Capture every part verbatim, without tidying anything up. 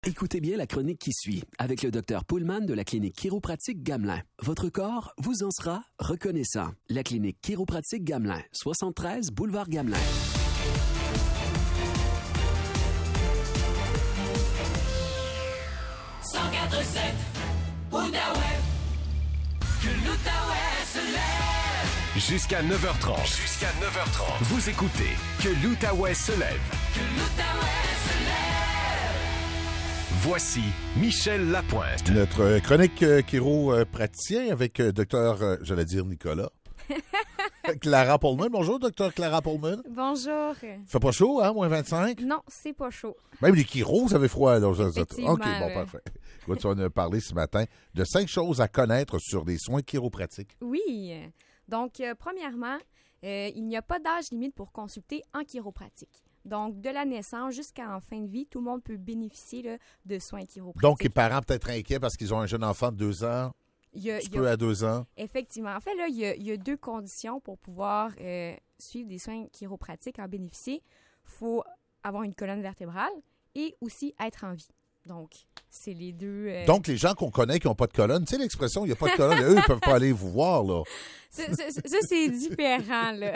Écoutez bien la chronique qui suit avec le docteur Pullman de la clinique chiropratique Gamelin. Votre corps vous en sera reconnaissant. La clinique chiropratique Gamelin, soixante-treize boulevard Gamelin. cent quatre sept Outaouais, que l'Outaouais se lève. Jusqu'à neuf heures trente. Jusqu'à neuf heures trente. Vous écoutez Que l'Outaouais se lève. Que l'Outaouais se lève. Voici Michel Lapointe. Notre chronique euh, chiropraticien avec euh, docteur, euh, j'allais dire Nicolas. Clara Pullman. Bonjour, docteur Clara Pullman. Bonjour. Fait pas chaud, hein, moins vingt-cinq? Non, c'est pas chaud. Même les chiros, vous avez froid. Là. Effectivement, OK, bon, ouais. parfait. Écoute, tu vas nous parler ce matin de cinq choses à connaître sur des soins chiropratiques. Oui. Donc, euh, premièrement, euh, il n'y a pas d'âge limite pour consulter en chiropratique. Donc, de la naissance jusqu'à la fin de vie, tout le monde peut bénéficier là, de soins chiropratiques. Donc, les parents peut-être inquiets parce qu'ils ont un jeune enfant de deux ans, il y a, un petit il y a, peu à deux ans. Effectivement. En fait, là, il y a, il y a deux conditions pour pouvoir euh, suivre des soins chiropratiques, en bénéficier. Il faut avoir une colonne vertébrale et aussi être en vie. Donc, c'est les deux... Euh... Donc, les gens qu'on connaît qui n'ont pas de colonne, tu sais l'expression, il n'y a pas de colonne, eux, ils ne peuvent pas aller vous voir, là. Ça, ça, ça c'est différent, là.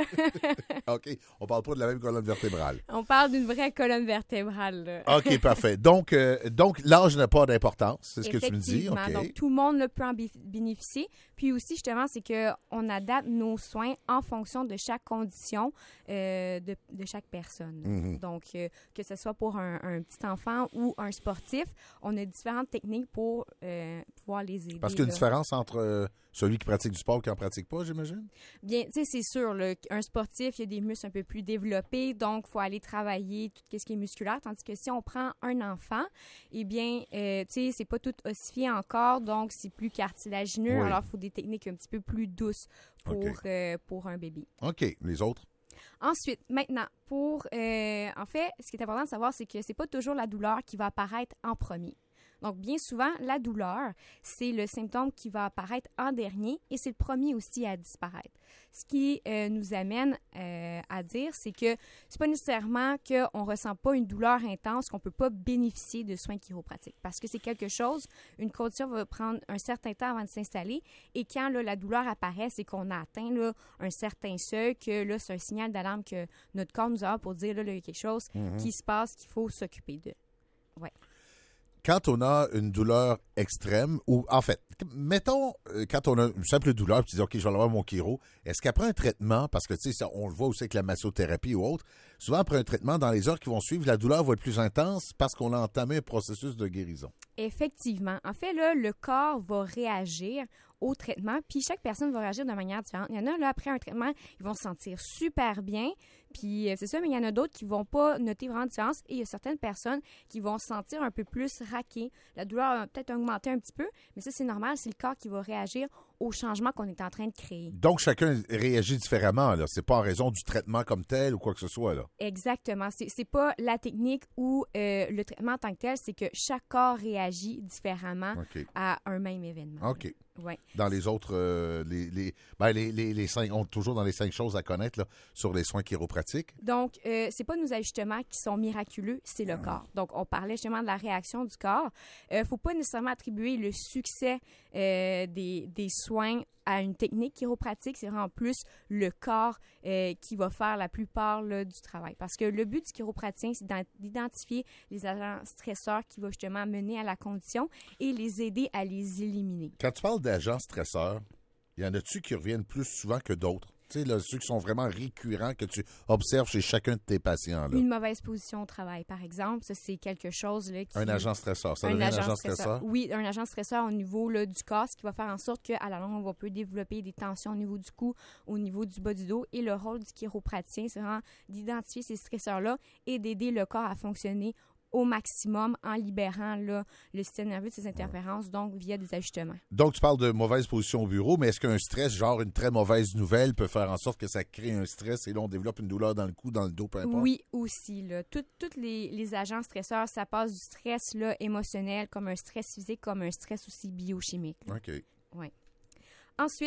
OK. On parle pas de la même colonne vertébrale. On parle d'une vraie colonne vertébrale, là. OK, parfait. Donc, euh, donc l'âge n'a pas d'importance, c'est ce que tu me dis. OK. Donc, tout le monde là, peut en bé- bénéficier. Puis aussi, justement, c'est qu'on adapte nos soins en fonction de chaque condition euh, de, de chaque personne. Mm-hmm. Donc, euh, que ce soit pour un, un petit enfant ou un sportif, on a différentes techniques pour euh, pouvoir les aider. Parce qu'il y a une là. différence entre euh, celui qui pratique du sport et qui n'en pratique pas, j'imagine? Bien, tu sais, c'est sûr, là, un sportif, il y a des muscles un peu plus développés, donc il faut aller travailler tout ce qui est musculaire, tandis que si on prend un enfant, eh bien, euh, tu sais, c'est pas tout ossifié encore, donc c'est plus cartilagineux, Oui. alors il faut des techniques un petit peu plus douces pour, OK. euh, pour un bébé. OK. Les autres? Ensuite, maintenant, pour, euh, en fait, ce qui est important de savoir, c'est que c'est pas toujours la douleur qui va apparaître en premier. Donc, bien souvent, la douleur, c'est le symptôme qui va apparaître en dernier et c'est le premier aussi à disparaître. Ce qui euh, nous amène euh, à dire, c'est que c'est pas nécessairement qu'on ne ressent pas une douleur intense, qu'on ne peut pas bénéficier de soins chiropratiques. Parce que c'est quelque chose, une condition va prendre un certain temps avant de s'installer et quand là, la douleur apparaît, c'est qu'on a atteint là, un certain seuil, que là, c'est un signal d'alarme que notre corps nous a pour dire là, là, il y a quelque chose Mm-hmm. qui se passe, qu'il faut s'occuper de. Ouais. Quand on a une douleur extrême, ou en fait, mettons, euh, quand on a une simple douleur, puis tu dis, OK, je vais aller voir mon chiro, est-ce qu'après un traitement, parce que tu sais, ça, on le voit aussi avec la massothérapie ou autre, souvent après un traitement, dans les heures qui vont suivre, la douleur va être plus intense parce qu'on a entamé un processus de guérison? Effectivement. En fait, là, le corps va réagir au traitement, puis chaque personne va réagir de manière différente. Il y en a, là, après un traitement, ils vont se sentir super bien, puis euh, c'est ça, mais il y en a d'autres qui vont pas noter vraiment de différence, et il y a certaines personnes qui vont se sentir un peu plus raquées. La douleur va peut-être augmenter un petit peu, mais ça, c'est normal, c'est le corps qui va réagir au changement qu'on est en train de créer. Donc, chacun réagit différemment, là. C'est pas en raison du traitement comme tel ou quoi que ce soit, là. Exactement. C'est, c'est pas la technique ou euh, le traitement en tant que tel, c'est que chaque corps réagit différemment OK. à un même événement. OK. Ouais. Dans les autres, euh, les, les, ben les, les, les cinq, on est toujours dans les cinq choses à connaître là, sur les soins chiropratiques. Donc, euh, c'est pas nos ajustements qui sont miraculeux, c'est le corps. Donc, on parlait justement de la réaction du corps. Il euh, ne faut pas nécessairement attribuer le succès euh, des, des soins à une technique chiropratique. C'est vraiment plus le corps euh, qui va faire la plupart là, du travail. Parce que le but du chiropraticien, c'est d'identifier les agents stresseurs qui vont justement mener à la condition et les aider à les éliminer. Quand tu parles d'agents stresseurs, il y en a-tu qui reviennent plus souvent que d'autres? Tu sais, là, ceux qui sont vraiment récurrents, que tu observes chez chacun de tes patients. Là. Une mauvaise position au travail, par exemple, ça, c'est quelque chose là, qui... Un agent stresseur, ça un devient agent un agent stresseur. stresseur? Oui, un agent stresseur au niveau là, du corps, ce qui va faire en sorte qu'à la longue, on va peut développer des tensions au niveau du cou, au niveau du bas du dos. Et le rôle du chiropraticien, c'est vraiment d'identifier ces stresseurs-là et d'aider le corps à fonctionner au maximum en libérant là, le système nerveux de ses interférences, donc via des ajustements. Donc, tu parles de mauvaise position au bureau, mais est-ce qu'un stress, genre une très mauvaise nouvelle, peut faire en sorte que ça crée un stress et là, on développe une douleur dans le cou, dans le dos, peu importe? Oui, aussi. Là. Tous les, les agents stresseurs, ça passe du stress là, émotionnel, comme un stress physique, comme un stress aussi biochimique. là. OK. Oui. Ensuite,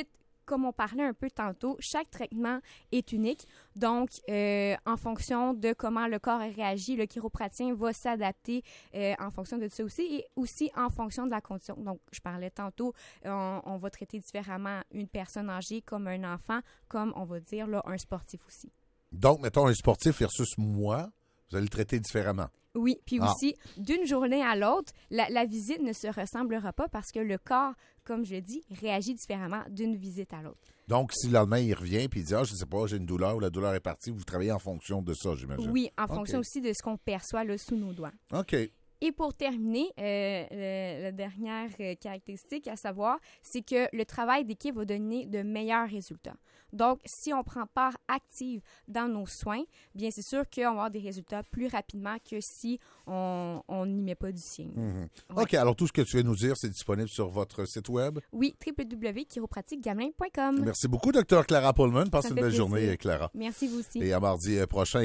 comme on parlait un peu tantôt, chaque traitement est unique. Donc, euh, en fonction de comment le corps réagit, le chiropraticien va s'adapter euh, en fonction de ça aussi et aussi en fonction de la condition. Donc, je parlais tantôt, on, on va traiter différemment une personne âgée comme un enfant, comme on va dire là, un sportif aussi. Donc, mettons un sportif versus moi, vous allez le traiter différemment. Oui, puis Ah. aussi, d'une journée à l'autre, la, la visite ne se ressemblera pas parce que le corps, comme je l'ai dit, réagit différemment d'une visite à l'autre. Donc, si le lendemain, il revient et il dit « Ah, je ne sais pas, j'ai une douleur ou la douleur est partie », vous travaillez en fonction de ça, j'imagine. Oui, en OK. fonction aussi de ce qu'on perçoit là, sous nos doigts. OK. Et pour terminer, euh, le- la dernière euh, caractéristique à savoir, c'est que le travail d'équipe va donner de meilleurs résultats. Donc, si on prend part active dans nos soins, bien c'est sûr qu'on va avoir des résultats plus rapidement que si on on n'y met pas du sien. Mhm. Ouais. OK, alors tout ce que tu viens de nous dire, c'est disponible sur votre site web. Oui, w w w point chiropratique gamelin point com. Merci beaucoup, docteur Clara Pullman. Passe Ça une fait belle plaisir. journée, Clara. Merci vous aussi. Et à mardi prochain.